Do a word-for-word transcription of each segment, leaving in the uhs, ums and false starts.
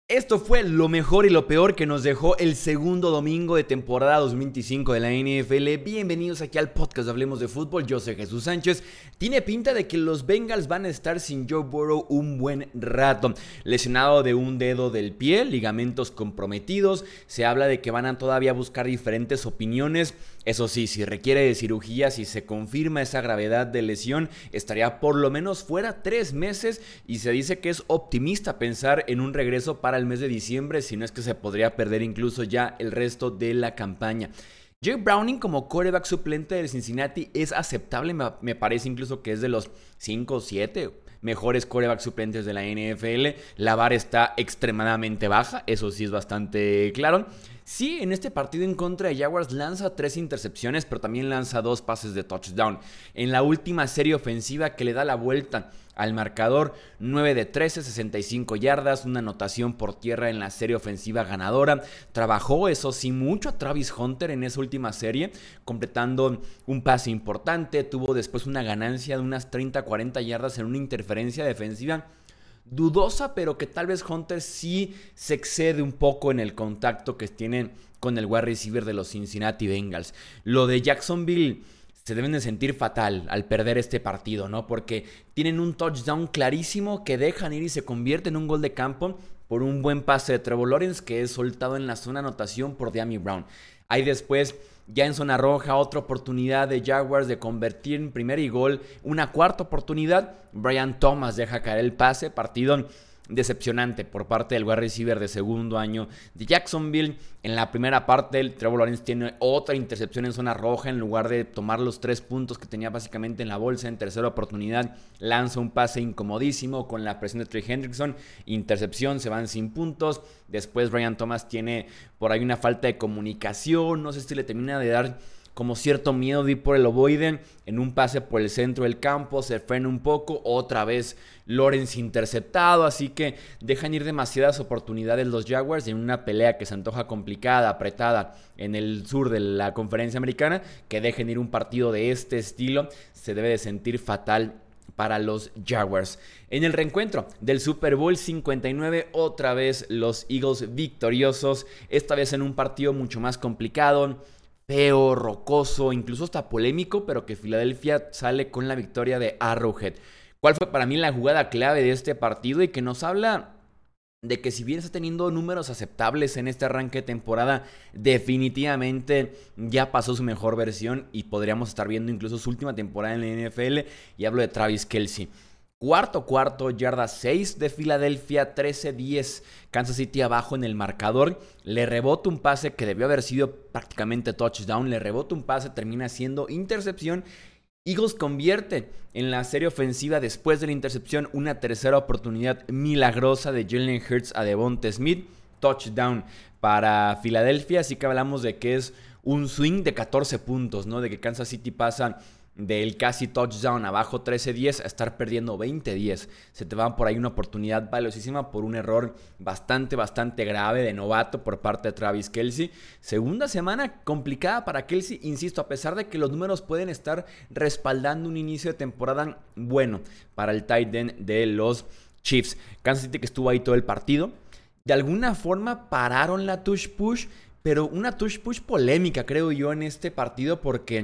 Esto fue lo mejor y lo peor que nos dejó el segundo domingo de temporada dos mil veinticinco de la N F L. Bienvenidos aquí al podcast de Hablemos de Fútbol. Yo soy Jesús Sánchez. Tiene pinta de que los Bengals van a estar sin Joe Burrow un buen rato. Lesionado de un dedo del pie, ligamentos comprometidos. Se habla de que van a todavía buscar diferentes opiniones. Eso sí, si requiere de cirugía, si se confirma esa gravedad de lesión, estaría por lo menos fuera tres meses y se dice que es optimista pensar en un regreso para el mes de diciembre, si no es que se podría perder incluso ya el resto de la campaña. Jake Browning como quarterback suplente de Cincinnati es aceptable, me parece incluso que es de los cinco o siete mejores quarterback suplentes de la N F L. La vara está extremadamente baja, eso sí es bastante claro. Sí, en este partido en contra de Jaguars lanza tres intercepciones, pero también lanza dos pases de touchdown. En la última serie ofensiva que le da la vuelta al marcador, nueve de trece, sesenta y cinco yardas, una anotación por tierra en la serie ofensiva ganadora. Trabajó, eso sí, mucho a Travis Hunter en esa última serie, completando un pase importante. Tuvo después una ganancia de unas treinta a cuarenta yardas en una interferencia defensiva dudosa, pero que tal vez Hunter sí se excede un poco en el contacto que tiene con el wide receiver de los Cincinnati Bengals. Lo de Jacksonville se deben de sentir fatal al perder este partido, ¿no? Porque tienen un touchdown clarísimo que dejan ir y se convierte en un gol de campo por un buen pase de Trevor Lawrence que es soltado en la zona de anotación por Dyami Brown. Hay después, ya en zona roja, otra oportunidad de Jaguars de convertir en primer y gol. Una cuarta oportunidad, Brian Thomas deja caer el pase. Partido decepcionante por parte del wide receiver de segundo año de Jacksonville. En la primera parte, el Trevor Lawrence tiene otra intercepción en zona roja. En lugar de tomar los tres puntos que tenía básicamente en la bolsa, en tercera oportunidad lanza un pase incomodísimo con la presión de Trey Hendrickson. Intercepción, se van sin puntos. Después Brian Thomas tiene por ahí una falta de comunicación. No sé si le termina de dar como cierto miedo de ir por el ovoide en un pase por el centro del campo, se frena un poco, otra vez Lawrence interceptado, así que dejan ir demasiadas oportunidades los Jaguars en una pelea que se antoja complicada, apretada en el sur de la conferencia americana. Que dejen ir un partido de este estilo se debe de sentir fatal para los Jaguars. En el reencuentro del Super Bowl cincuenta y nueve, otra vez los Eagles victoriosos, esta vez en un partido mucho más complicado, feo, rocoso, incluso hasta polémico, pero que Filadelfia sale con la victoria de Arrowhead. ¿Cuál fue para mí la jugada clave de este partido? Y que nos habla de que si bien está teniendo números aceptables en este arranque de temporada, definitivamente ya pasó su mejor versión y podríamos estar viendo incluso su última temporada en la N F L, y hablo de Travis Kelce. Cuarto cuarto, yarda seis de Filadelfia, trece diez, Kansas City abajo en el marcador. Le rebota un pase que debió haber sido prácticamente touchdown, le rebota un pase, termina siendo intercepción. Eagles convierte en la serie ofensiva después de la intercepción una tercera oportunidad milagrosa de Jalen Hurts a Devonta Smith. Touchdown para Filadelfia, así que hablamos de que es un swing de catorce puntos, ¿no? De que Kansas City pasa del casi touchdown abajo trece diez a estar perdiendo veinte diez. Se te va por ahí una oportunidad valiosísima por un error bastante, bastante grave de novato por parte de Travis Kelce. Segunda semana complicada para Kelce, insisto, a pesar de que los números pueden estar respaldando un inicio de temporada bueno para el tight end de los Chiefs. Kansas City que estuvo ahí todo el partido. De alguna forma pararon la touch push, pero una touch push polémica, creo yo, en este partido, porque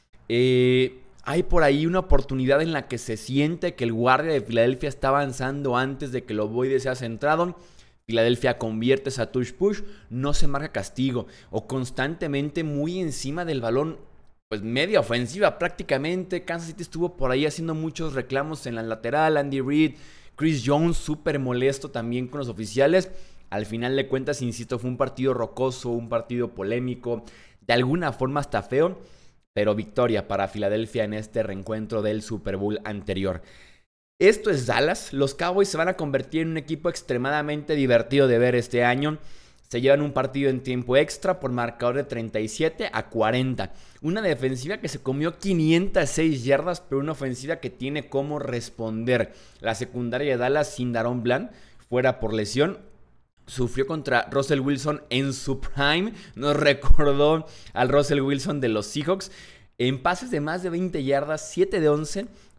Eh, hay por ahí una oportunidad en la que se siente que el guardia de Filadelfia está avanzando antes de que el ovoide sea centrado. Filadelfia convierte esa touch push, no se marca castigo, o constantemente muy encima del balón, pues media ofensiva prácticamente. Kansas City estuvo por ahí haciendo muchos reclamos en la lateral. Andy Reid, Chris Jones súper molesto también con los oficiales. Al final de cuentas, insisto, fue un partido rocoso, un partido polémico, de alguna forma hasta feo, pero victoria para Filadelfia en este reencuentro del Super Bowl anterior. Esto es Dallas. Los Cowboys se van a convertir en un equipo extremadamente divertido de ver este año. Se llevan un partido en tiempo extra por marcador de treinta y siete a cuarenta. Una defensiva que se comió quinientas seis yardas, pero una ofensiva que tiene cómo responder. La secundaria de Dallas sin Daron Bland, fuera por lesión, sufrió contra Russell Wilson en su prime. Nos recordó al Russell Wilson de los Seahawks. En pases de más de veinte yardas, siete de once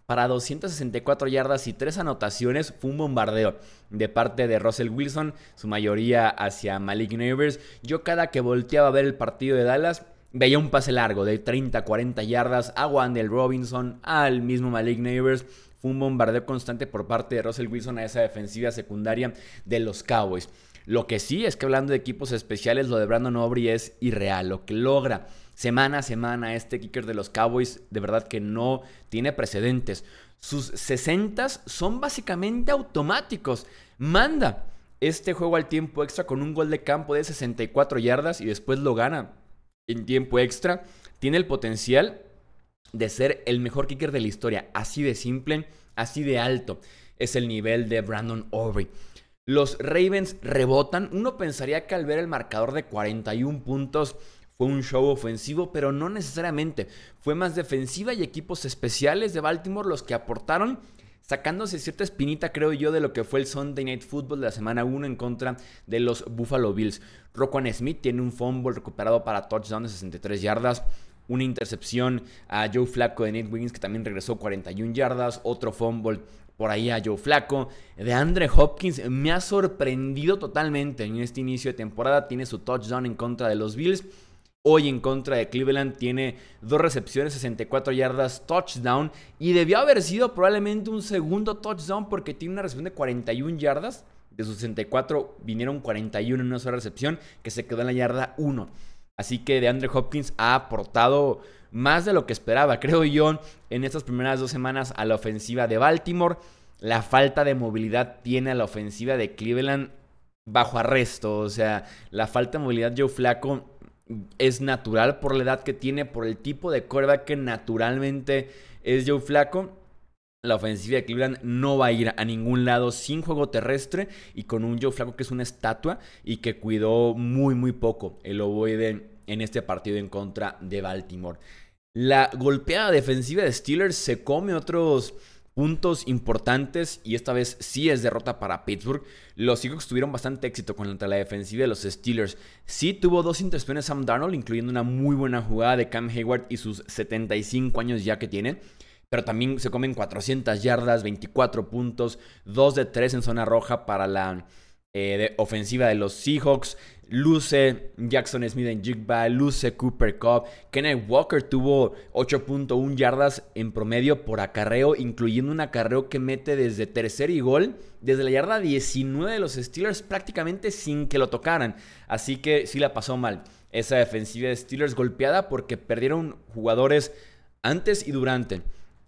para doscientas sesenta y cuatro yardas y tres anotaciones. Fue un bombardeo de parte de Russell Wilson, su mayoría hacia Malik Neighbors. Yo cada que volteaba a ver el partido de Dallas, veía un pase largo de treinta a cuarenta yardas a Wan'Dale Robinson, al mismo Malik Neighbors. Fue un bombardeo constante por parte de Russell Wilson a esa defensiva secundaria de los Cowboys. Lo que sí es que, hablando de equipos especiales, lo de Brandon Aubrey es irreal. Lo que logra semana a semana este kicker de los Cowboys, de verdad que no tiene precedentes. Sus sesentas son básicamente automáticos. Manda este juego al tiempo extra con un gol de campo de sesenta y cuatro yardas y después lo gana en tiempo extra. Tiene el potencial de ser el mejor kicker de la historia. Así de simple, así de alto es el nivel de Brandon Aubrey. Los Ravens rebotan. Uno pensaría que al ver el marcador de cuarenta y uno puntos fue un show ofensivo, pero no necesariamente. Fue más defensiva y equipos especiales de Baltimore los que aportaron, sacándose cierta espinita, creo yo, de lo que fue el Sunday Night Football de la semana uno en contra de los Buffalo Bills. Roquan Smith tiene un fumble recuperado para touchdown de sesenta y tres yardas. Una intercepción a Joe Flacco de Nate Wiggins, que también regresó cuarenta y una yardas. Otro fumble por ahí a Joe Flacco. DeAndre Hopkins me ha sorprendido totalmente en este inicio de temporada. Tiene su touchdown en contra de los Bills. Hoy en contra de Cleveland tiene dos recepciones, sesenta y cuatro yardas, touchdown. Y debió haber sido probablemente un segundo touchdown porque tiene una recepción de cuarenta y una yardas. De sus sesenta y cuatro vinieron cuarenta y uno en una sola recepción, que se quedó en la yarda uno. Así que DeAndre Hopkins ha aportado más de lo que esperaba, creo yo, en estas primeras dos semanas a la ofensiva de Baltimore. La falta de movilidad tiene a la ofensiva de Cleveland bajo arresto. O sea, la falta de movilidad de Joe Flacco es natural por la edad que tiene, por el tipo de quarterback que naturalmente es Joe Flacco. La ofensiva de Cleveland no va a ir a ningún lado sin juego terrestre y con un Joe Flacco que es una estatua y que cuidó muy muy poco el ovoide en este partido en contra de Baltimore. La golpeada defensiva de Steelers se come otros puntos importantes y esta vez sí es derrota para Pittsburgh. Los Seahawks tuvieron bastante éxito contra la defensiva de los Steelers. Sí tuvo dos intercepciones Sam Darnold, incluyendo una muy buena jugada de Cam Hayward y sus setenta y cinco años ya que tiene. Pero también se comen cuatrocientas yardas, veinticuatro puntos, dos de tres en zona roja para la eh, de ofensiva de los Seahawks. Luce Jackson Smith-Njigba, luce Cooper Kupp. Kenneth Walker tuvo ocho punto uno yardas en promedio por acarreo, incluyendo un acarreo que mete desde tercer y gol, desde la yarda diecinueve de los Steelers, prácticamente sin que lo tocaran. Así que sí la pasó mal esa defensiva de Steelers, golpeada porque perdieron jugadores antes y durante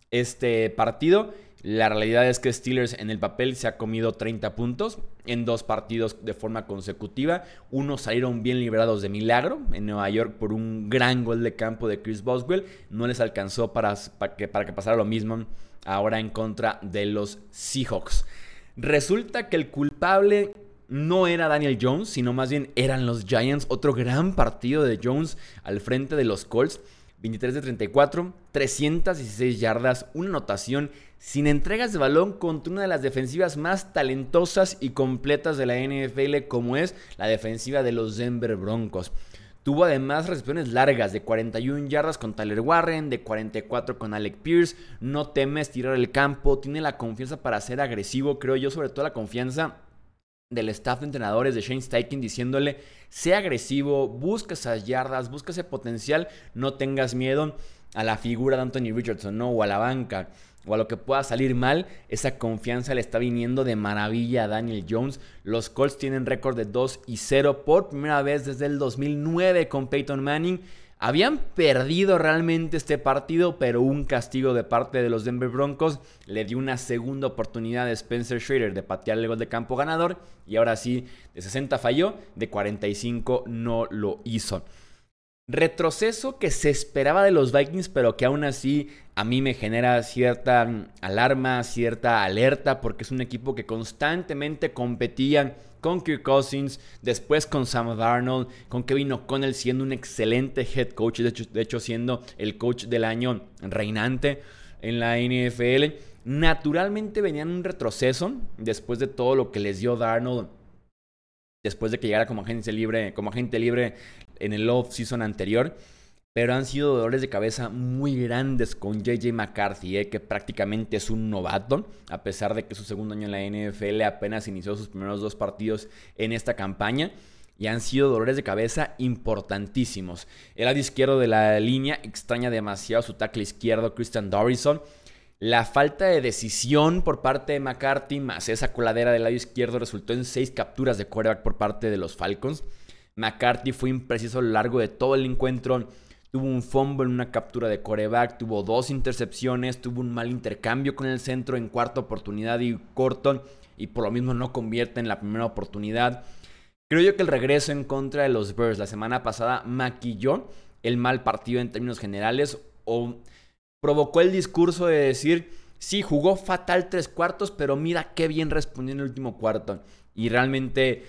este partido. La realidad es que Steelers en el papel se ha comido treinta puntos en dos partidos de forma consecutiva. Unos salieron bien librados de milagro en Nueva York por un gran gol de campo de Chris Boswell. No les alcanzó para, para, que, para que pasara lo mismo ahora en contra de los Seahawks. Resulta que el culpable no era Daniel Jones, sino más bien eran los Giants. Otro gran partido de Jones al frente de los Colts. veintitrés de treinta y cuatro, trescientas dieciséis yardas, una anotación sin entregas de balón contra una de las defensivas más talentosas y completas de la N F L, como es la defensiva de los Denver Broncos. Tuvo además recepciones largas de cuarenta y una yardas con Tyler Warren, de cuarenta y cuatro con Alec Pierce. No teme estirar el campo, tiene la confianza para ser agresivo, creo yo, sobre todo la confianza del staff de entrenadores de Shane Steichen diciéndole: sea agresivo, busca esas yardas, busca ese potencial, no tengas miedo a la figura de Anthony Richardson, ¿no? O a la banca, o a lo que pueda salir mal. Esa confianza le está viniendo de maravilla a Daniel Jones. Los Colts tienen récord de dos y cero por primera vez desde el dos mil nueve con Peyton Manning. Habían perdido realmente este partido, pero un castigo de parte de los Denver Broncos le dio una segunda oportunidad a Spencer Schrader de patear el gol de campo ganador. Y ahora sí, de sesenta falló, de cuarenta y cinco no lo hizo. Retroceso que se esperaba de los Vikings, pero que aún así a mí me genera cierta alarma, cierta alerta, porque es un equipo que constantemente competía con Kirk Cousins, después con Sam Darnold, con Kevin O'Connell siendo un excelente head coach, de hecho, de hecho siendo el coach del año reinante en la N F L. Naturalmente venían un retroceso después de todo lo que les dio Darnold, después de que llegara como agente libre, como agente libre en el off-season anterior. pero han sido dolores de cabeza muy grandes con J J McCarthy, eh, que prácticamente es un novato, a pesar de que su segundo año en la N F L apenas inició sus primeros dos partidos en esta campaña. Y han sido dolores de cabeza importantísimos. El lado izquierdo de la línea extraña demasiado su tackle izquierdo, Christian Dorison. La falta de decisión por parte de McCarthy, más esa coladera del lado izquierdo, resultó en seis capturas de quarterback por parte de los Falcons. McCarthy fue impreciso a lo largo de todo el encuentro. Tuvo un fumble en una captura de quarterback, tuvo dos intercepciones, tuvo un mal intercambio con el centro en cuarta oportunidad y corto, y por lo mismo no convierte en la primera oportunidad. Creo yo que el regreso en contra de los Bears la semana pasada maquilló el mal partido en términos generales, o provocó el discurso de decir, sí, jugó fatal tres cuartos, pero mira qué bien respondió en el último cuarto. Y realmente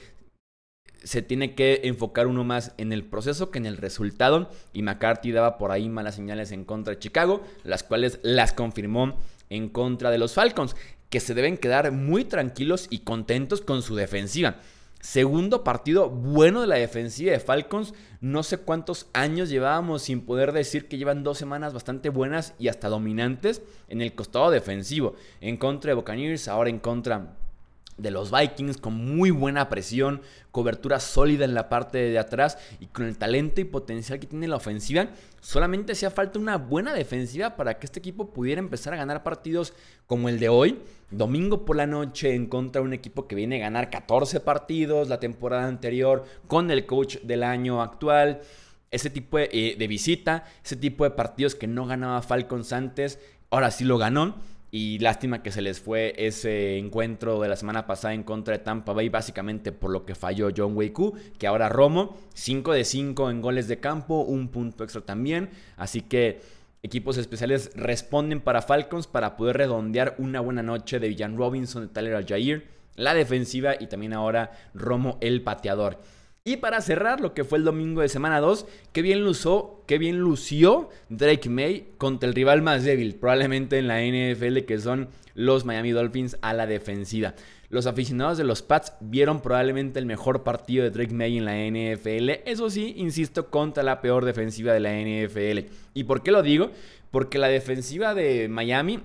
se tiene que enfocar uno más en el proceso que en el resultado. Y McCarthy daba por ahí malas señales en contra de Chicago, las cuales las confirmó en contra de los Falcons, que se deben quedar muy tranquilos y contentos con su defensiva. Segundo partido bueno de la defensiva de Falcons. No sé cuántos años llevábamos sin poder decir que llevan dos semanas bastante buenas y hasta dominantes en el costado defensivo. En contra de Buccaneers, ahora en contra de los Vikings, con muy buena presión, cobertura sólida en la parte de atrás y con el talento y potencial que tiene la ofensiva. Solamente hacía falta una buena defensiva para que este equipo pudiera empezar a ganar partidos como el de hoy, domingo por la noche, en contra de un equipo que viene a ganar catorce partidos la temporada anterior, con el coach del año actual. Ese tipo de, eh, de visita, ese tipo de partidos que no ganaba Falcons antes, ahora sí lo ganó. Y lástima que se les fue ese encuentro de la semana pasada en contra de Tampa Bay, básicamente por lo que falló John Wei-Koo, que ahora Romo, cinco de cinco en goles de campo, un punto extra también. Así que equipos especiales responden para Falcons para poder redondear una buena noche de Villan Robinson, de Tyler Allgeier, la defensiva y también ahora Romo el pateador. Y para cerrar lo que fue el domingo de semana dos, qué bien lució, qué bien lució Drake Maye contra el rival más débil, probablemente en la N F L, que son los Miami Dolphins a la defensiva. Los aficionados de los Pats vieron probablemente el mejor partido de Drake Maye en la N F L. Eso sí, insisto, contra la peor defensiva de la N F L. ¿Y por qué lo digo? Porque la defensiva de Miami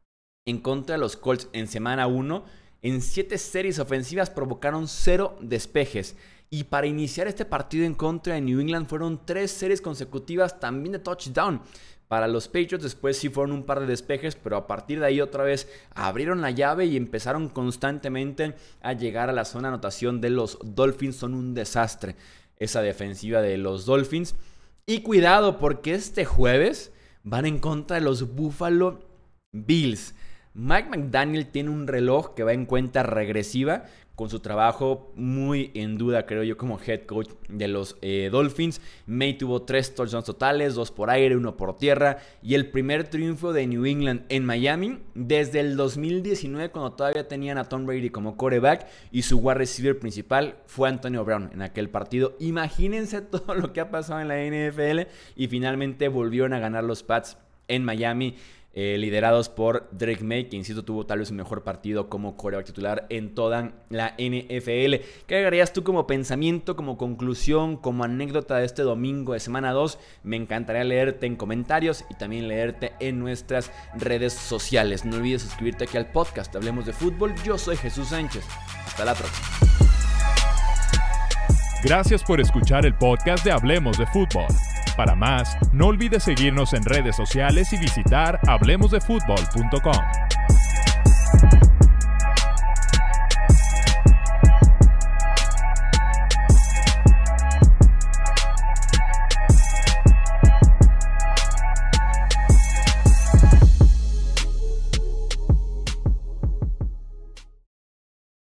en contra de los Colts en semana uno, en siete series ofensivas provocaron cero despejes. Y para iniciar este partido en contra de New England fueron tres series consecutivas también de touchdown. Para los Patriots después sí fueron un par de despejes, pero a partir de ahí otra vez abrieron la llave y empezaron constantemente a llegar a la zona de anotación de los Dolphins. Son un desastre esa defensiva de los Dolphins. Y cuidado, porque este jueves van en contra de los Buffalo Bills. Mike McDaniel tiene un reloj que va en cuenta regresiva, con su trabajo muy en duda, creo yo, como head coach de los eh, Dolphins. Maye tuvo tres touchdowns totales, dos por aire, uno por tierra, y el primer triunfo de New England en Miami desde el dos mil diecinueve, cuando todavía tenían a Tom Brady como quarterback y su wide receiver principal fue Antonio Brown en aquel partido. Imagínense todo lo que ha pasado en la N F L, y finalmente volvieron a ganar los Pats en Miami, Eh, liderados por Drake Maye, que insisto tuvo tal vez su mejor partido como quarterback titular en toda la N F L. ¿Qué agregarías tú como pensamiento, como conclusión, como anécdota de este domingo de semana dos? Me encantaría leerte en comentarios y también leerte en nuestras redes sociales. No olvides suscribirte aquí al podcast Hablemos de Fútbol. Yo soy Jesús Sánchez. Hasta la próxima. Gracias por escuchar el podcast de Hablemos de Fútbol. Para más, no olvides seguirnos en redes sociales y visitar hablemos de fútbol punto com.